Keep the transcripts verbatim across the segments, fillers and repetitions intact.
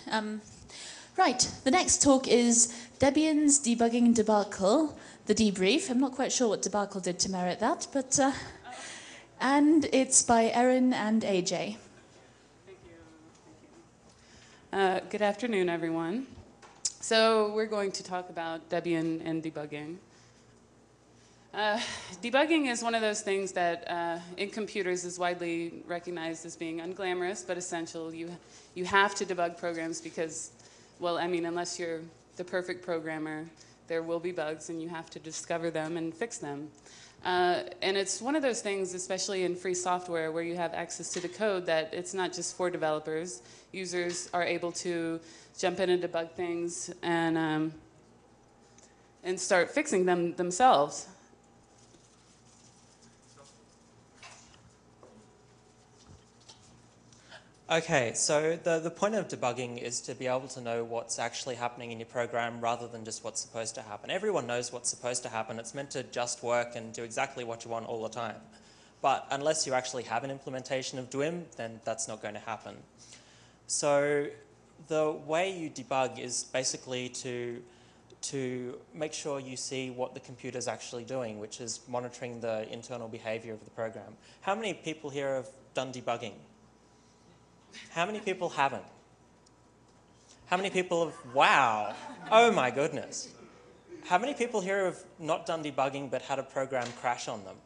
Um, right, the next talk is Debian's Debugging Debacle, the debrief. I'm not quite sure what debacle did to merit that, but... Uh, and it's by Erin and A J. Thank you. Thank you. Uh, good afternoon, everyone. So we're going to talk about Debian and debugging. Uh, debugging is one of those things that uh, in computers is widely recognized as being unglamorous but essential. You, you have to debug programs because, well, I mean, unless you're the perfect programmer, there will be bugs and you have to discover them and fix them. Uh, and it's one of those things, especially in free software, where you have access to the code, that it's not just for developers. Users are able to jump in and debug things and, um, and start fixing them themselves. Okay, so the, the point of debugging is to be able to know what's actually happening in your program rather than just what's supposed to happen. Everyone knows what's supposed to happen. It's meant to just work and do exactly what you want all the time. But unless you actually have an implementation of D W I M, then that's not going to happen. So the way you debug is basically to, to make sure you see what the computer's actually doing, which is monitoring the internal behavior of the program. How many people here have done debugging? How many people haven't? How many people have, wow, oh my goodness. How many people here have not done debugging but had a program crash on them?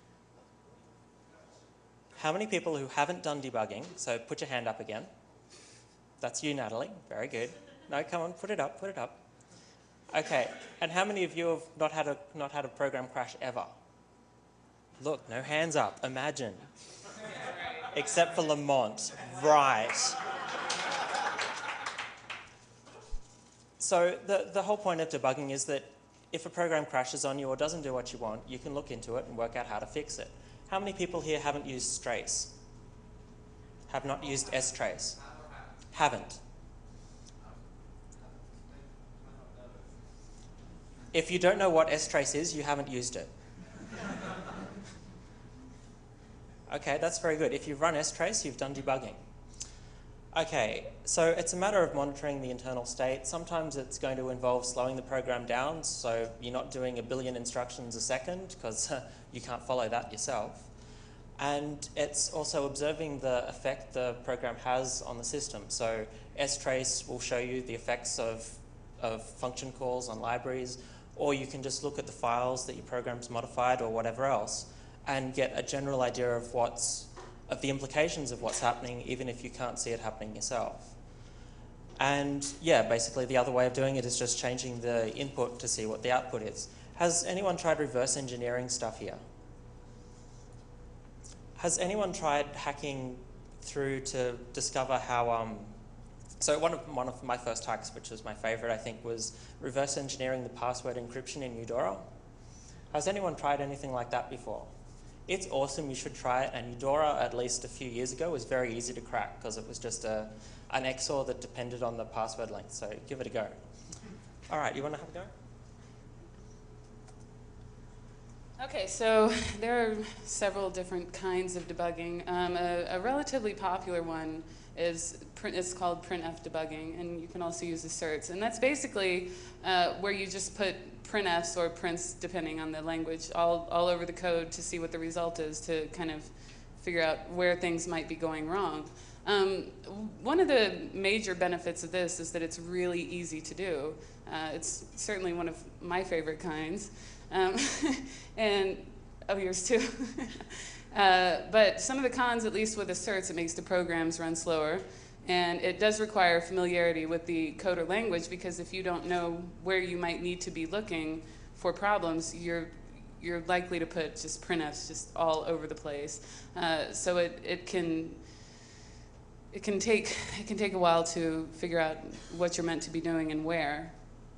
How many people who haven't done debugging, so put your hand up again. That's you, Natalie, very good. No, come on, put it up, put it up. Okay, and how many of you have not had a, not had a program crash ever? Look, no hands up, imagine. Except for Lamont, right. So the, the whole point of debugging is that if a program crashes on you or doesn't do what you want, you can look into it and work out how to fix it. How many people here haven't used Strace? Have not used strace? Haven't. If you don't know what strace is, you haven't used it. Okay, that's very good. If you've run strace, you've done debugging. Okay, so it's a matter of monitoring the internal state. Sometimes it's going to involve slowing the program down, so you're not doing a billion instructions a second, because you can't follow that yourself. And it's also observing the effect the program has on the system. So strace will show you the effects of, of function calls on libraries, or you can just look at the files that your program's modified or whatever else, and get a general idea of what's, of the implications of what's happening, even if you can't see it happening yourself. And yeah, basically the other way of doing it is just changing the input to see what the output is. Has anyone tried reverse engineering stuff here? Has anyone tried hacking through to discover how, um, so one of, one of my first hacks, which was my favorite, I think, was reverse engineering the password encryption in Eudora. Has anyone tried anything like that before? It's awesome, you should try it, and Eudora, at least a few years ago, was very easy to crack because it was just a, an X O R that depended on the password length, so give it a go. All right, you want to have a go? Okay, so there are several different kinds of debugging. Um, a, a relatively popular one is print, it's called printf debugging, and you can also use asserts. And that's basically uh, where you just put printfs or prints, depending on the language, all, all over the code to see what the result is, to kind of figure out where things might be going wrong. Um, one of the major benefits of this is that it's really easy to do. Uh, it's certainly one of my favorite kinds. Um, and, oh, yours too. uh, but some of the cons, at least with asserts, it makes the programs run slower. And it does require familiarity with the code or language, because if you don't know where you might need to be looking for problems, you're, you're likely to put just printfs just all over the place. Uh, so it, it, can, it, can take, it can take a while to figure out what you're meant to be doing and where.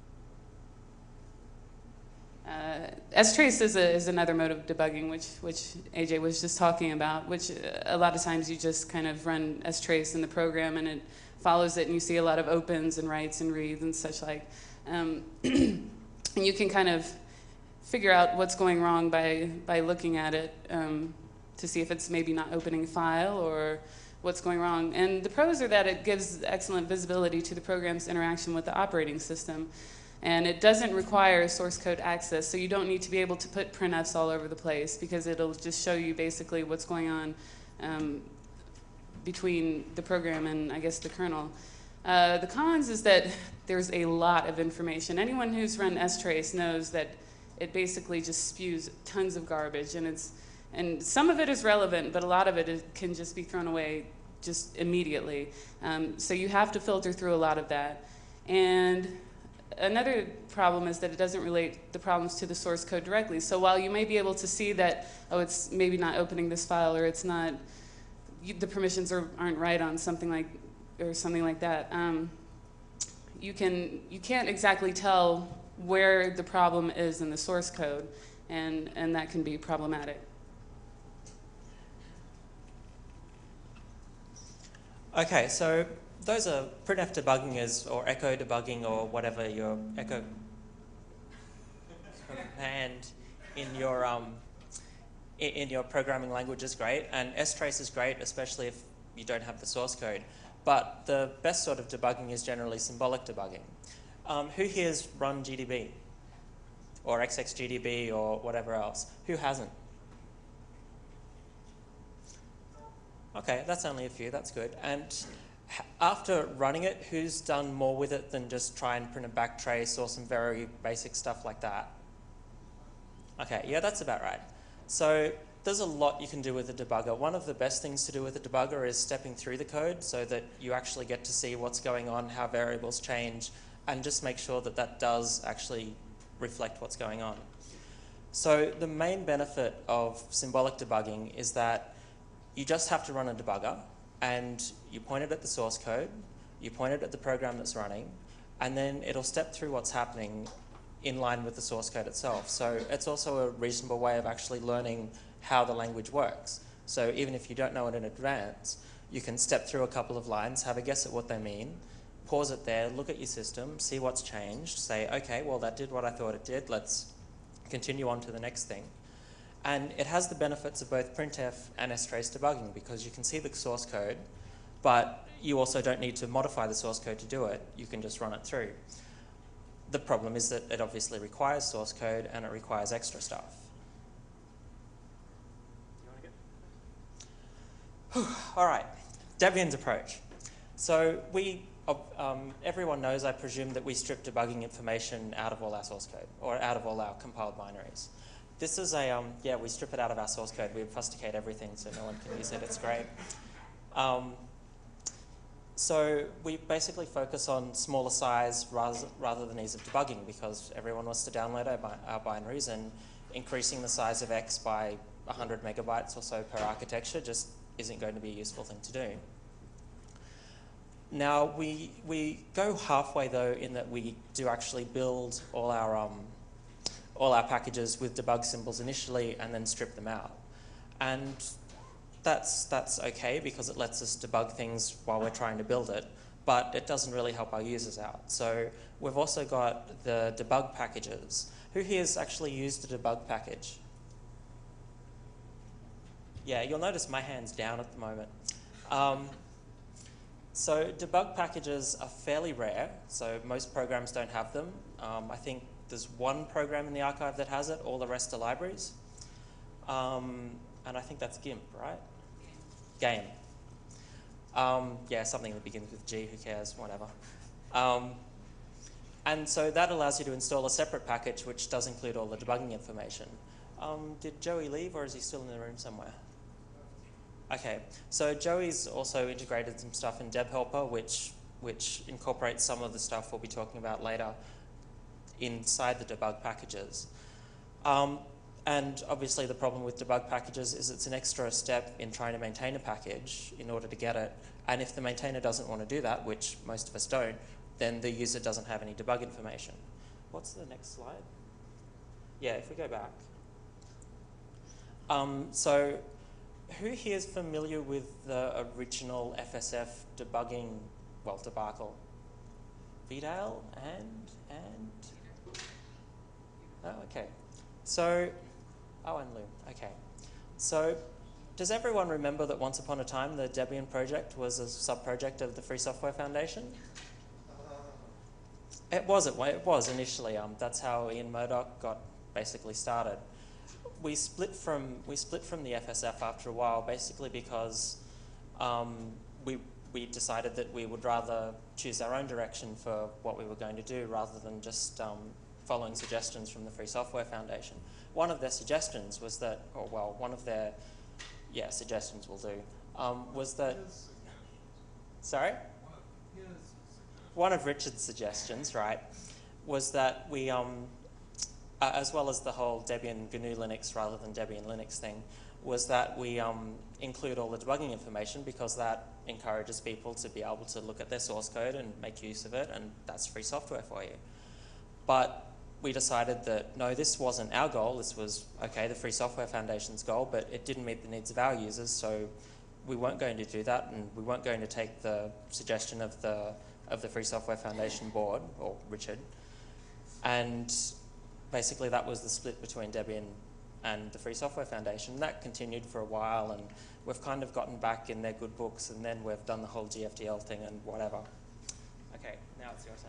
Uh, strace is, a, is another mode of debugging, which, which A J was just talking about, which a lot of times you just kind of run strace in the program and it follows it, and you see a lot of opens and writes and reads and such like. Um, and you can kind of figure out what's going wrong by, by looking at it um, to see if it's maybe not opening a file, or what's going wrong. And the pros are that it gives excellent visibility to the program's interaction with the operating system. And it doesn't require source code access, so you don't need to be able to put printfs all over the place, because it'll just show you basically what's going on um, between the program and, I guess, the kernel. Uh, the cons is that there's a lot of information. Anyone who's run strace knows that it basically just spews tons of garbage, and it's and some of it is relevant, but a lot of it is, can just be thrown away just immediately. Um, so you have to filter through a lot of that. And another problem is that it doesn't relate the problems to the source code directly. So while you may be able to see that, oh, it's maybe not opening this file, or it's not, you, the permissions are, aren't right on something like, or something like that, um, you can, you can't exactly tell where the problem is in the source code, and, and that can be problematic. Okay, so those are printf debugging is, or echo debugging, or whatever your echo command in your um, in, in your programming language is great, and strace is great, especially if you don't have the source code. But the best sort of debugging is generally symbolic debugging. Um, who here's run G D B or X X G D B or whatever else? Who hasn't? Okay, that's only a few. That's good. And after running it, who's done more with it than just try and print a backtrace or some very basic stuff like that? Okay, yeah, that's about right. So there's a lot you can do with a debugger. One of the best things to do with a debugger is stepping through the code so that you actually get to see what's going on, how variables change, and just make sure that that does actually reflect what's going on. So the main benefit of symbolic debugging is that you just have to run a debugger, and you point it at the source code, you point it at the program that's running, and then it'll step through what's happening in line with the source code itself. So it's also a reasonable way of actually learning how the language works. So even if you don't know it in advance, you can step through a couple of lines, have a guess at what they mean, pause it there, look at your system, see what's changed, say, okay, well that did what I thought it did, let's continue on to the next thing. And it has the benefits of both printf and strace debugging, because you can see the source code, but you also don't need to modify the source code to do it. You can just run it through. The problem is that it obviously requires source code and it requires extra stuff. All right, Debian's approach. So we, um, everyone knows, I presume, that we strip debugging information out of all our source code, or out of all our compiled binaries. This is a, um, yeah, we strip it out of our source code. We obfuscate everything so no one can use it. It's great. Um, so we basically focus on smaller size rather, rather than ease of debugging, because everyone wants to download our, our binaries, and increasing the size of X by one hundred megabytes or so per architecture just isn't going to be a useful thing to do. Now, we, we go halfway, though, in that we do actually build all our um, all our packages with debug symbols initially and then strip them out. And that's, that's okay, because it lets us debug things while we're trying to build it, but it doesn't really help our users out. So we've also got the debug packages. Who here has actually used a debug package? Yeah, you'll notice my hand's down at the moment. Um, so debug packages are fairly rare, so most programs don't have them. Um, I think there's one program in the archive that has it, all the rest are libraries. Um, and I think that's GIMP, right? Game. Um, yeah, something that begins with G, who cares, whatever. Um, and so that allows you to install a separate package which does include all the debugging information. Um, did Joey leave, or is he still in the room somewhere? Okay, so Joey's also integrated some stuff in DebHelper, which, which incorporates some of the stuff we'll be talking about later inside the debug packages. Um, and obviously the problem with debug packages is it's an extra step in trying to maintain a package in order to get it. And if the maintainer doesn't want to do that, which most of us don't, then the user doesn't have any debug information. What's the next slide? Yeah, if we go back. Um, so who here is familiar with the original F S F debugging, well, debacle? Vidal and, and? Oh, okay. So, oh, and Lou, okay. So does everyone remember that once upon a time the Debian project was a sub-project of the Free Software Foundation? It was, it, it was initially. Um, that's how Ian Murdoch got basically started. We split from we split from the F S F after a while, basically because um, we we decided that we would rather choose our own direction for what we were going to do rather than just um, following suggestions from the Free Software Foundation. One of their suggestions was that, or well, one of their yeah suggestions will do um, was that. Sorry. One of Richard's suggestions, right, was that we, um, uh, as well as the whole Debian G N U Linux rather than Debian Linux thing, was that we um, include all the debugging information because that encourages people to be able to look at their source code and make use of it, and that's free software for you. But we decided that, no, this wasn't our goal. This was, okay, the Free Software Foundation's goal, but it didn't meet the needs of our users, so we weren't going to do that, and we weren't going to take the suggestion of the of the Free Software Foundation board, or Richard. And basically that was the split between Debian and the Free Software Foundation. That continued for a while, and we've kind of gotten back in their good books, and then we've done the whole G F D L thing and whatever. Okay, now it's your turn.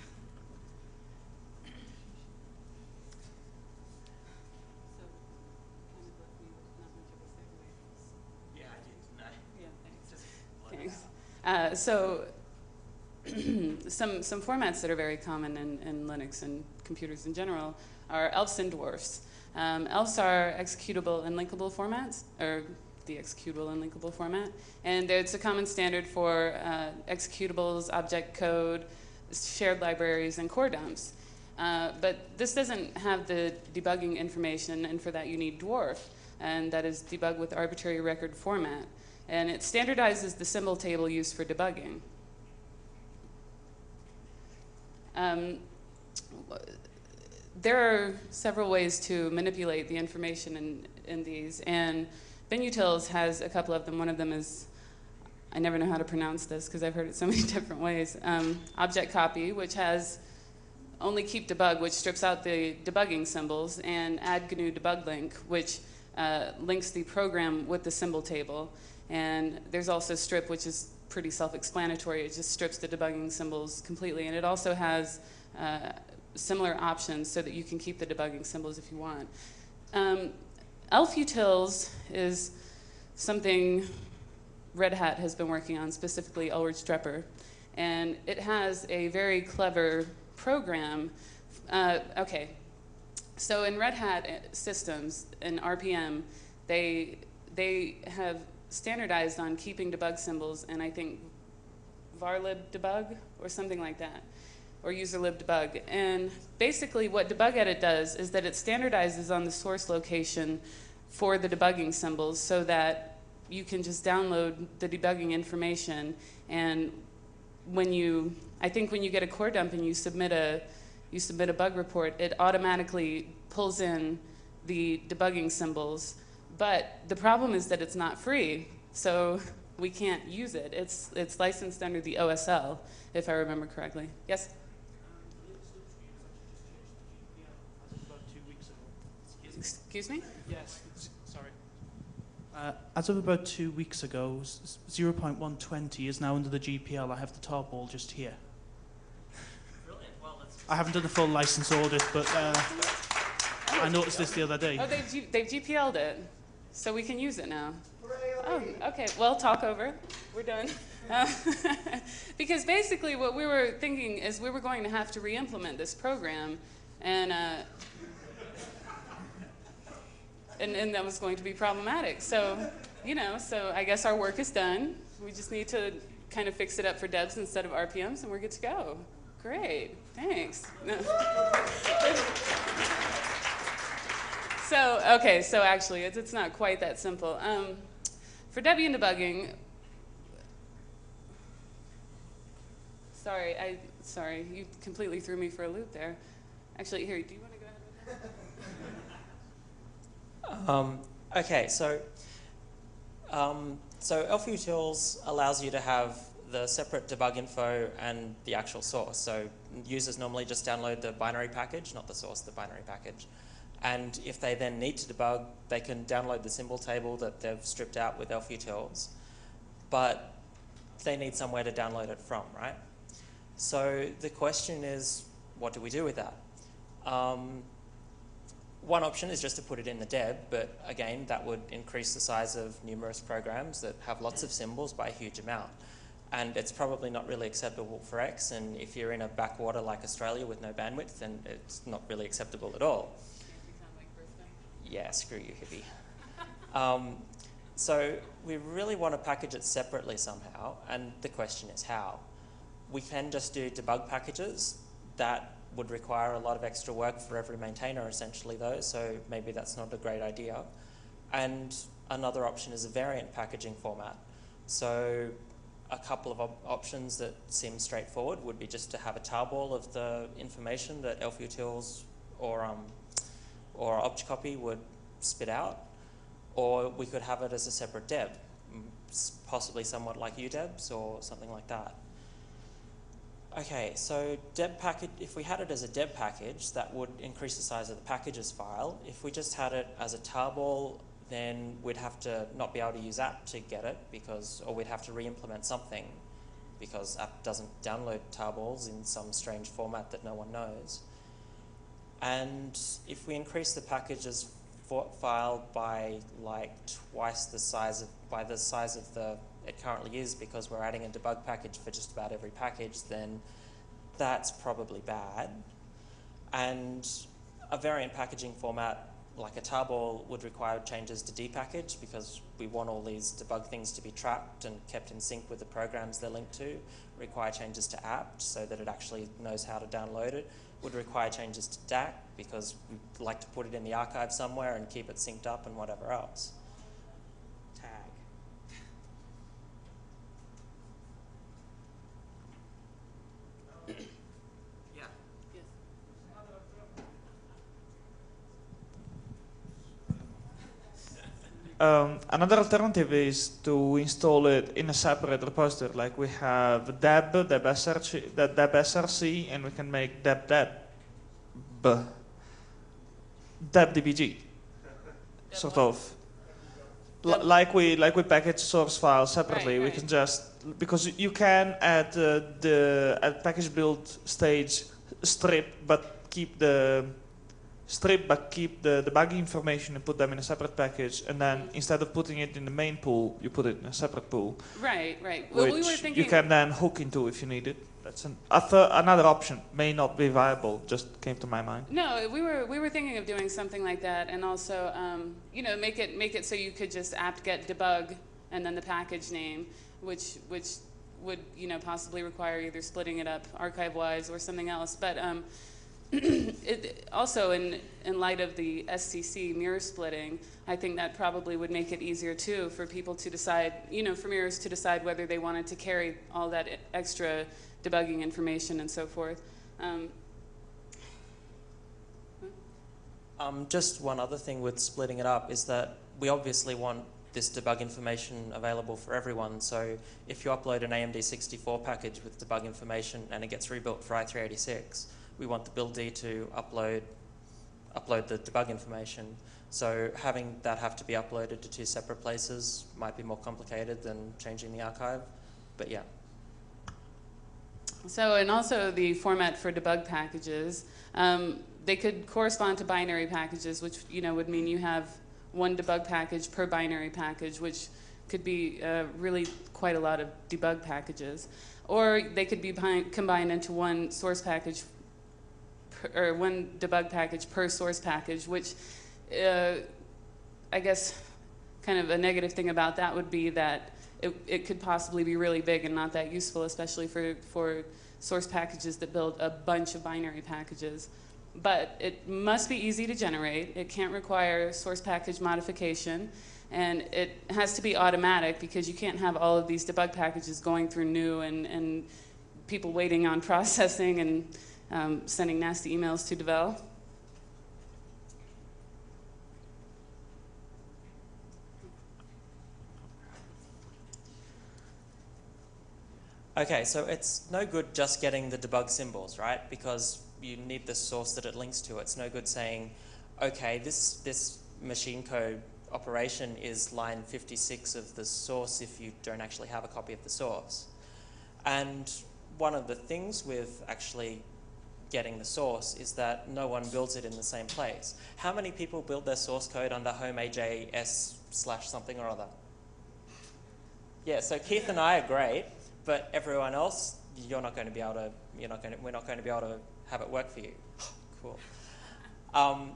Yeah, I did. No. Yeah, thanks. Thanks. Uh, so. some some formats that are very common in, in Linux and computers in general are E L Fs and dwarfs. Um, E L Fs are executable and linkable formats, or the executable and linkable format, and it's a common standard for uh, executables, object code, shared libraries, and core dumps. Uh, but this doesn't have the debugging information, and for that you need dwarf, and that is debug with arbitrary record format, and it standardizes the symbol table used for debugging. Um, there are several ways to manipulate the information in, in these, and Binutils has a couple of them. One of them is, I never know how to pronounce this because I've heard it so many different ways, um, object copy, which has only keep debug, which strips out the debugging symbols, and add G N U debug link, which uh, links the program with the symbol table. And there's also strip, which is pretty self-explanatory. It just strips the debugging symbols completely, and it also has uh, similar options so that you can keep the debugging symbols if you want. Um, elfutils is something Red Hat has been working on, specifically Ulrich Strepper, and it has a very clever program. Uh, okay, so in Red Hat systems, in R P M, they, they have standardized on keeping debug symbols, and I think varlib debug or something like that, or userlib debug. And basically what debugedit does is that it standardizes on the source location for the debugging symbols so that you can just download the debugging information, and when you, I think when you get a core dump and you submit a, you submit a bug report, it automatically pulls in the debugging symbols. But the problem is that it's not free, so we can't use it. It's, it's licensed under the O S L, if I remember correctly. Yes? Excuse me? Yes, sorry. Uh, as of about two weeks ago, zero point one twenty is now under the G P L. I have the tarball just here. Brilliant. Well, that's I haven't done a full license audit, but uh, I noticed this the other day. Oh, they've, G they've G P L'd it, so we can use it now. Oh, okay. Well, talk over. We're done. Uh, because basically what we were thinking is we were going to have to re-implement this program, and, uh, and, and that was going to be problematic. So, you know, so I guess our work is done. We just need to kind of fix it up for devs instead of R P Ms, and we're good to go. Great. Thanks. No. So, okay, so actually, it's, it's not quite that simple. Um, for Debian debugging, sorry, I, sorry, you completely threw me for a loop there. Actually, here, do you want to go ahead with that? Um, okay, so um, so elfutils allows you to have the separate debug info and the actual source. So users normally just download the binary package, not the source, the binary package. And if they then need to debug, they can download the symbol table that they've stripped out with elfutils. But they need somewhere to download it from, right? So the question is, what do we do with that? Um, one option is just to put it in the deb, but again, that would increase the size of numerous programs that have lots of symbols by a huge amount. And it's probably not really acceptable for X, and if you're in a backwater like Australia with no bandwidth, then it's not really acceptable at all. Yeah, screw you, hippie. um, so we really want to package it separately somehow, and the question is how. We can just do debug packages. That would require a lot of extra work for every maintainer essentially though, so maybe that's not a great idea. And another option is a variant packaging format. So a couple of op options that seem straightforward would be just to have a tarball of the information that elfutils or, um, or ObjCopy would spit out, or we could have it as a separate deb, possibly somewhat like U debs or something like that. Okay, so deb package, if we had it as a deb package, that would increase the size of the packages file. If we just had it as a tarball, then we'd have to not be able to use apt to get it, because, or we'd have to re-implement something, because apt doesn't download tarballs in some strange format that no one knows. And if we increase the packages file by like twice the size of, by the size of the it currently is, because we're adding a debug package for just about every package, then that's probably bad. And a variant packaging format like a tarball would require changes to depackage, because we want all these debug things to be tracked and kept in sync with the programs they're linked to. Require changes to apt so that it actually knows how to download it. Would require changes to D A C, because we'd like to put it in the archive somewhere and keep it synced up and whatever else. Tag. Yeah. Yes. Um, another alternative is to install it in a separate repository. Like we have deb, deb.src, deb.src, and we can make deb deb, deb.dbg, sort of. L like we like we package source files separately. Right, we right. can just, because you can at uh, the at package build stage strip, but keep the strip but keep the debugging information and put them in a separate package, and then instead of putting it in the main pool, you put it in a separate pool, Right, right. Well, which we were thinking. you can then hook into if you need it. That's an, a th another option. May not be viable. Just came to my mind. No, we were we were thinking of doing something like that, and also um, you know, make it make it so you could just apt-get debug and then the package name, which which would, you know, possibly require either splitting it up archive-wise or something else. But um, it, also in in light of the S C C mirror splitting, I think that probably would make it easier too for people to decide, you know, for mirrors to decide whether they wanted to carry all that extra debugging information and so forth. Um, Um, just one other thing with splitting it up is that we obviously want this debug information available for everyone. So if you upload an A M D sixty-four package with debug information and it gets rebuilt for i three eighty-six, we want the build-D to upload, upload the debug information. So having that have to be uploaded to two separate places might be more complicated than changing the archive, but yeah. So, and also the format for debug packages, um, they could correspond to binary packages, which, you know, would mean you have one debug package per binary package, which could be uh, really quite a lot of debug packages. Or they could be combined into one source package, per, or one debug package per source package, which uh, I guess kind of a negative thing about that would be that It, it could possibly be really big and not that useful, especially for, for source packages that build a bunch of binary packages. But it must be easy to generate. It can't require source package modification. And it has to be automatic, because you can't have all of these debug packages going through new and, and people waiting on processing and um, sending nasty emails to develop. Okay, so it's no good just getting the debug symbols, right? Because you need the source that it links to. It's no good saying, okay, this, this machine code operation is line fifty-six of the source if you don't actually have a copy of the source. And one of the things with actually getting the source is that no one builds it in the same place. How many people build their source code under home A J S slash something or other? Yeah, so Keith and I are great, but everyone else, you're not going to be able to, you're not going to, we're not going to be able to have it work for you. Cool. Um,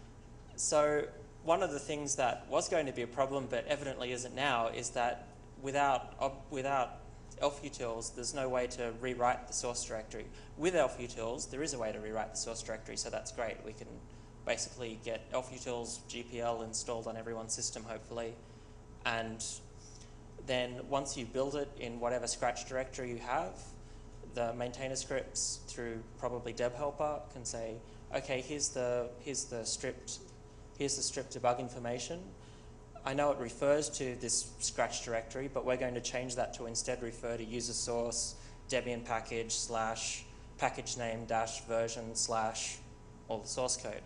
so one of the things that was going to be a problem, but evidently isn't now, is that without, uh, without elfutils, there's no way to rewrite the source directory. With elfutils, there is a way to rewrite the source directory, so that's great. We can basically get elfutils G P L installed on everyone's system, hopefully, and then once you build it in whatever Scratch directory you have, the maintainer scripts through probably debhelper can say, okay, here's the here's the stripped here's the stripped debug information. I know it refers to this Scratch directory, but we're going to change that to instead refer to user source Debian package slash package name dash version slash all the source code.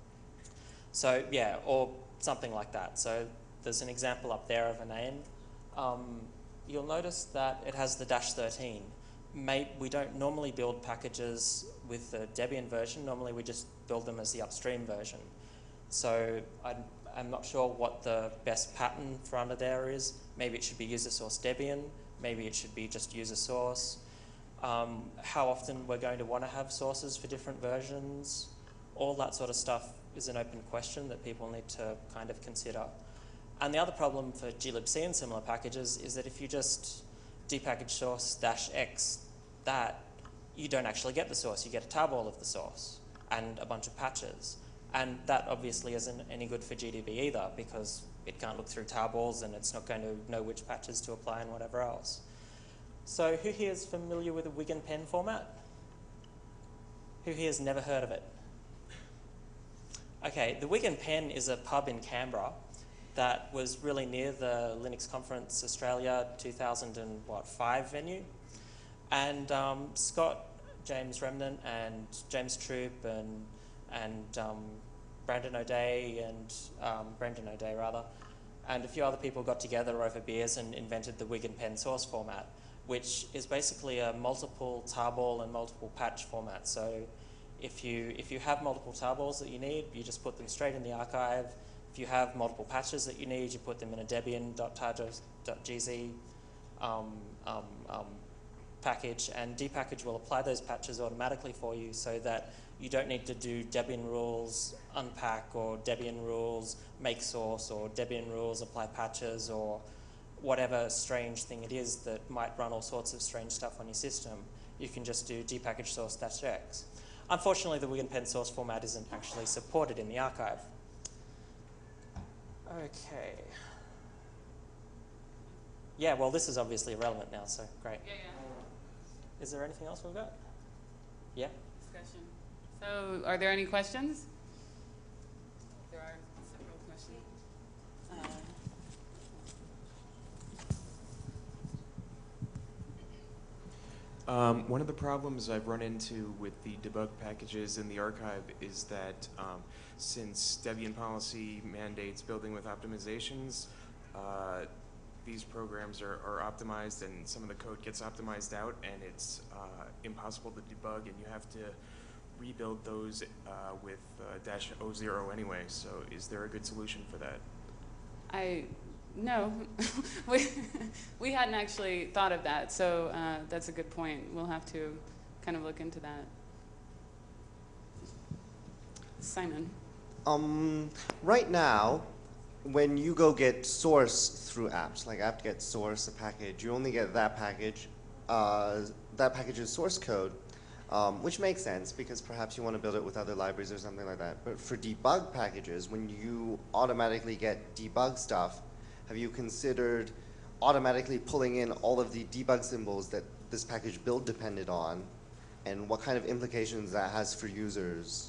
So yeah, or something like that. So there's an example up there of a name. Um, you'll notice that it has the dash thirteen. May, we don't normally build packages with the Debian version. Normally we just build them as the upstream version. So I'm, I'm not sure what the best pattern for under there is. Maybe it should be user source Debian. Maybe it should be just user source. Um, how often we're going to want to have sources for different versions. All that sort of stuff is an open question that people need to kind of consider. And the other problem for glibc and similar packages is that if you just depackage source dash x that, you don't actually get the source. You get a tarball of the source and a bunch of patches. And that obviously isn't any good for G D B either, because it can't look through tarballs and it's not going to know which patches to apply and whatever else. So who here is familiar with the Wig and Pen format? Who here has never heard of it? Okay, the Wig and Pen is a pub in Canberra that was really near the Linux Conference Australia two thousand five venue. And um, Scott, James Remnant, and James Troop, and, and um, Brandon O'Day, and um, Brendan O'Day rather, and a few other people got together over beers and invented the Wig and Pen source format, which is basically a multiple tarball and multiple patch format. So if you, if you have multiple tarballs that you need, you just put them straight in the archive. If you have multiple patches that you need, you put them in a debian.targz um, um, um, package, and dpackage will apply those patches automatically for you so that you don't need to do Debian rules unpack or Debian rules make source or Debian rules apply patches or whatever strange thing it is that might run all sorts of strange stuff on your system. You can just do dpackage source dash x. Unfortunately, the Wig and Pen source format isn't actually supported in the archive. Okay. Yeah, well, this is obviously irrelevant now, so great. Yeah, yeah. Is there anything else we've got? Yeah? Discussion. So, are there any questions? There are several questions. Uh, Um, one of the problems I've run into with the debug packages in the archive is that um, since Debian policy mandates building with optimizations, uh, these programs are, are optimized and some of the code gets optimized out, and it's uh, impossible to debug, and you have to rebuild those uh, with uh, dash O zero anyway. So is there a good solution for that? I, no, we, we hadn't actually thought of that, so uh, that's a good point. We'll have to kind of look into that. Simon. Um, right now, when you go get source through apps, like apt-get source, a package, you only get that package, uh, that package's source code, um, which makes sense because perhaps you want to build it with other libraries or something like that. But for debug packages, when you automatically get debug stuff, have you considered automatically pulling in all of the debug symbols that this package build depended on, and what kind of implications that has for users?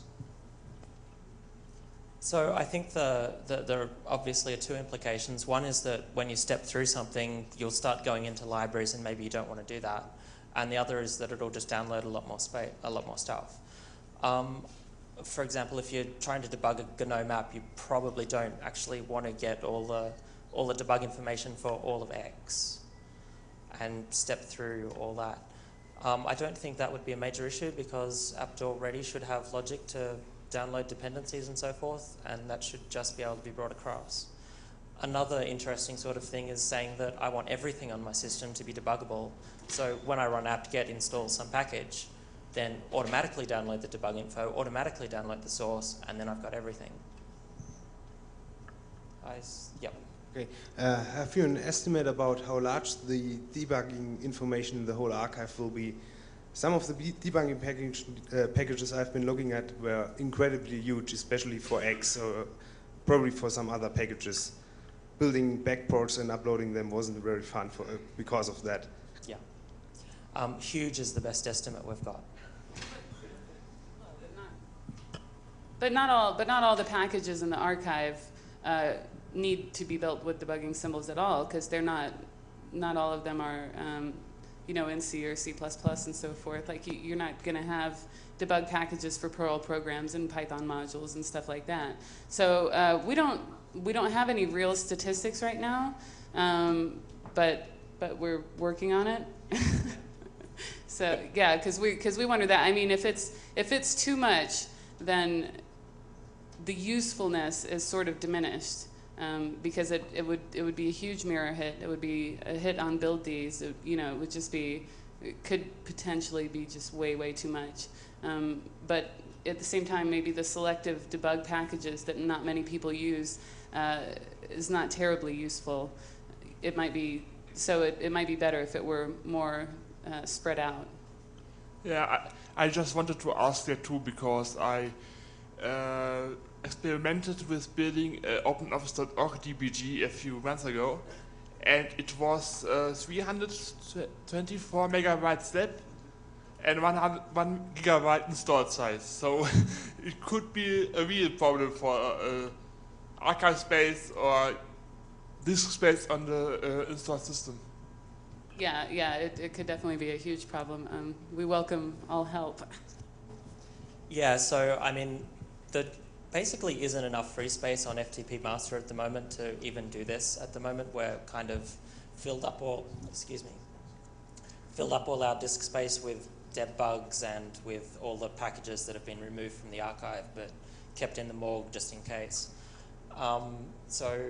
So I think the, the, there obviously are two implications. One is that when you step through something, you'll start going into libraries and maybe you don't want to do that. And the other is that it'll just download a lot more space, a lot more stuff. Um, for example, if you're trying to debug a GNOME app, you probably don't actually want to get all the all the debug information for all of X and step through all that. Um, I don't think that would be a major issue because apt already should have logic to download dependencies and so forth, and that should just be able to be brought across. Another interesting sort of thing is saying that I want everything on my system to be debuggable. So when I run apt-get install some package, then automatically download the debug info, automatically download the source, and then I've got everything. I s yep. Okay. Uh, have you an estimate about how large the debugging information in the whole archive will be? Some of the debugging package, uh, packages I've been looking at were incredibly huge, especially for X, or probably for some other packages. Building backports and uploading them wasn't very fun for, uh, because of that. Yeah. Um, huge is the best estimate we've got. But not all, but not all the packages in the archive uh, need to be built with debugging symbols at all, because they're not, not all of them are, um, you know, in C or C plus plus and so forth. Like you, you're not going to have debug packages for Perl programs and Python modules and stuff like that. So uh, we don't, we don't have any real statistics right now, um, but but we're working on it. So yeah, because we because we wonder that. I mean, if it's if it's too much, then the usefulness is sort of diminished, um, because it, it would it would be a huge mirror hit. It would be a hit on build Ds. It, you know, it would just be, it could potentially be just way way too much. Um, but at the same time, maybe the selective debug packages that not many people use uh, is not terribly useful. It might be so. It, it might be better if it were more uh, spread out. Yeah, I, I just wanted to ask that too, because I uh, experimented with building uh, OpenOffice dot org D B G a few months ago, and it was uh, three hundred twenty-four megabyte step and one hundred one gigabyte installed size. So it could be a real problem for uh, archive space or disk space on the uh, installed system. Yeah, yeah, it, it could definitely be a huge problem. Um, we welcome all help. Yeah, so I mean, there basically isn't enough free space on F T P master at the moment to even do this. At the moment, we're kind of filled up all, excuse me, filled up all our disk space with deb bugs and with all the packages that have been removed from the archive, but kept in the morgue just in case. Um, so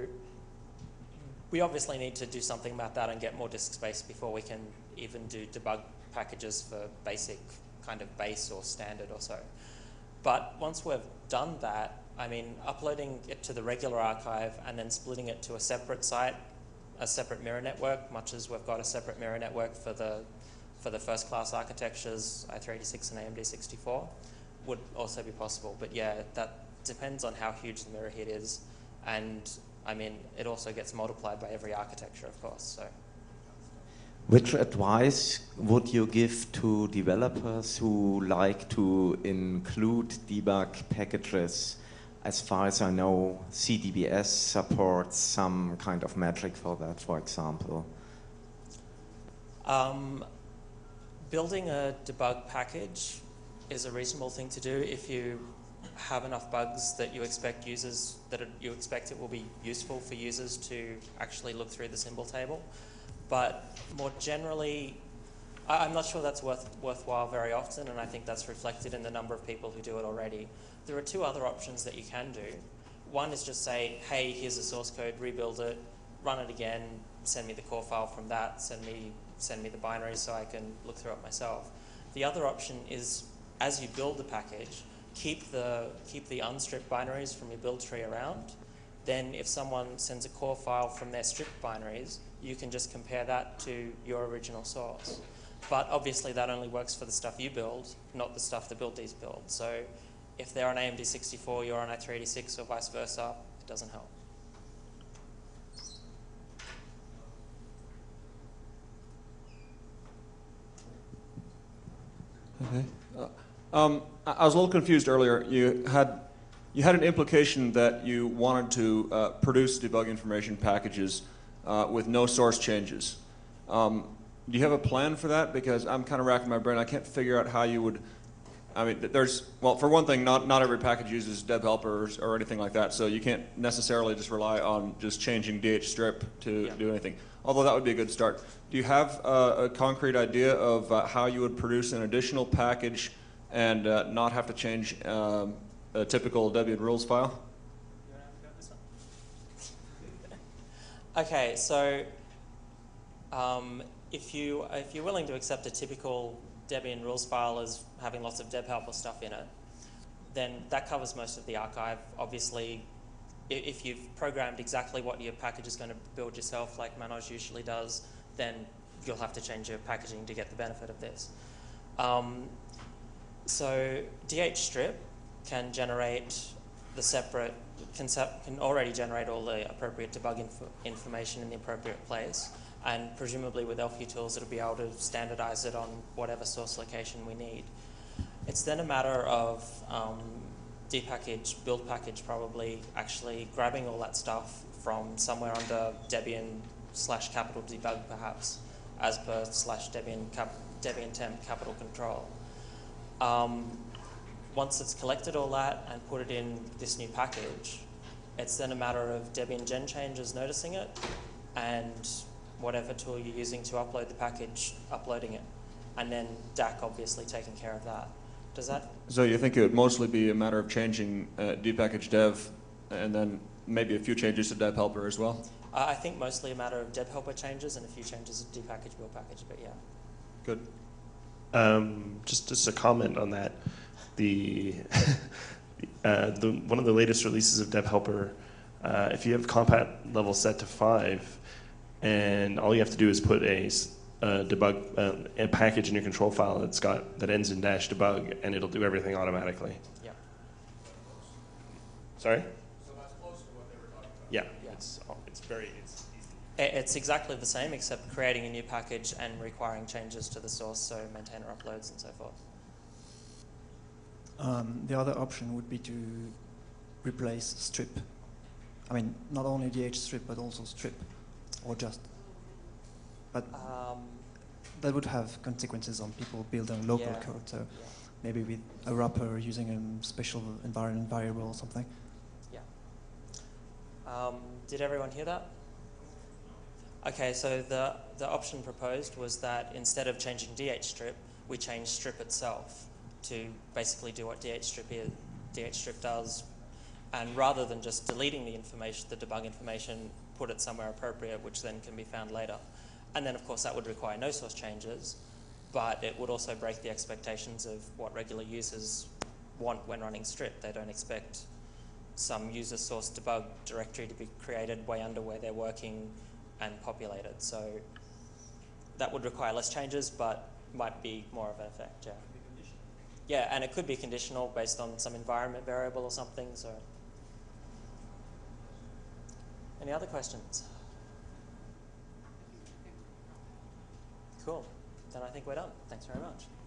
we obviously need to do something about that and get more disk space before we can even do debug packages for basic kind of base or standard or so. But once we've done that, I mean, uploading it to the regular archive and then splitting it to a separate site, a separate mirror network, much as we've got a separate mirror network for the for the first class architectures, i three eighty-six and A M D sixty-four, would also be possible. But yeah, that depends on how huge the mirror hit is, and I mean, it also gets multiplied by every architecture, of course. So, which advice would you give to developers who like to include debug packages? As far as I know, C D B S supports some kind of metric for that, for example. Um, building a debug package is a reasonable thing to do if you have enough bugs that you expect users, that it, you expect it will be useful for users to actually look through the symbol table. But more generally, I, I'm not sure that's worth, worthwhile very often, and I think that's reflected in the number of people who do it already. There are two other options that you can do. One is just say, hey, here's the source code, rebuild it, run it again, send me the core file from that, send me, send me the binary so I can look through it myself. The other option is, as you build the package, keep the, keep the unstripped binaries from your build tree around. Then if someone sends a core file from their stripped binaries, you can just compare that to your original source. But obviously that only works for the stuff you build, not the stuff the buildees build. So if they're on A M D sixty-four, you're on i three eighty-six or vice versa, it doesn't help. Okay. Uh, um, I, I was a little confused earlier. You had you had an implication that you wanted to uh, produce debug information packages uh, with no source changes. Um, do you have a plan for that? Because I'm kind of racking my brain. I can't figure out how you would I mean, th- there's, well, for one thing, not, not every package uses deb helpers or anything like that, so you can't necessarily just rely on just changing dhstrip to Yeah. do anything, although that would be a good start. Do you have uh, a concrete idea of uh, how you would produce an additional package and uh, not have to change um, a typical Debian rules file? Okay, so um, if you if you're willing to accept a typical Debian rules file as having lots of deb helper stuff in it, then that covers most of the archive. Obviously, i- if you've programmed exactly what your package is going to build yourself, like Manoj usually does, then you'll have to change your packaging to get the benefit of this. Um, so dhstrip can generate the separate, can, sep- can already generate all the appropriate debug inf- information in the appropriate place. And presumably with elfutils, it'll be able to standardize it on whatever source location we need. It's then a matter of um, dpackage, build package probably actually grabbing all that stuff from somewhere under Debian slash capital debug perhaps, as per slash Debian, cap, Debian temp capital control. Um, once it's collected all that and put it in this new package, it's then a matter of Debian gen changes noticing it and whatever tool you're using to upload the package, uploading it. And then D A C obviously taking care of that. Does that? So you think it would mostly be a matter of changing uh, dpackage dev and then maybe a few changes to deb helper as well? Uh, I think mostly a matter of deb helper changes and a few changes to dpackage build package, but yeah. Good. Um, just just a comment on that. The, uh, the one of the latest releases of deb helper, uh, if you have compat level set to five, and all you have to do is put a, a debug uh, a package in your control file that's got that ends in dash debug, and it'll do everything automatically. Yeah. Sorry? So that's close to what they were talking about. Yeah. Yeah. It's it's very it's easy. It's exactly the same, except creating a new package and requiring changes to the source, so maintainer uploads and so forth. Um, the other option would be to replace strip. I mean, not only dhstrip, but also strip, or just. But Um, that would have consequences on people building local Yeah. code. So yeah. maybe with a wrapper using a special environment variable or something. Yeah. Um, did everyone hear that? Okay, so the, the option proposed was that instead of changing dhstrip, we change strip itself to basically do what dhstrip is, dhstrip does, and rather than just deleting the information, the debug information, put it somewhere appropriate, which then can be found later. And then, of course, that would require no source changes, but it would also break the expectations of what regular users want when running strip. They don't expect some user source debug directory to be created way under where they're working and populated. So that would require less changes, but might be more of an effect, yeah. Yeah, and it could be conditional based on some environment variable or something, so. Any other questions? Cool, then I think we're done. Thanks very much.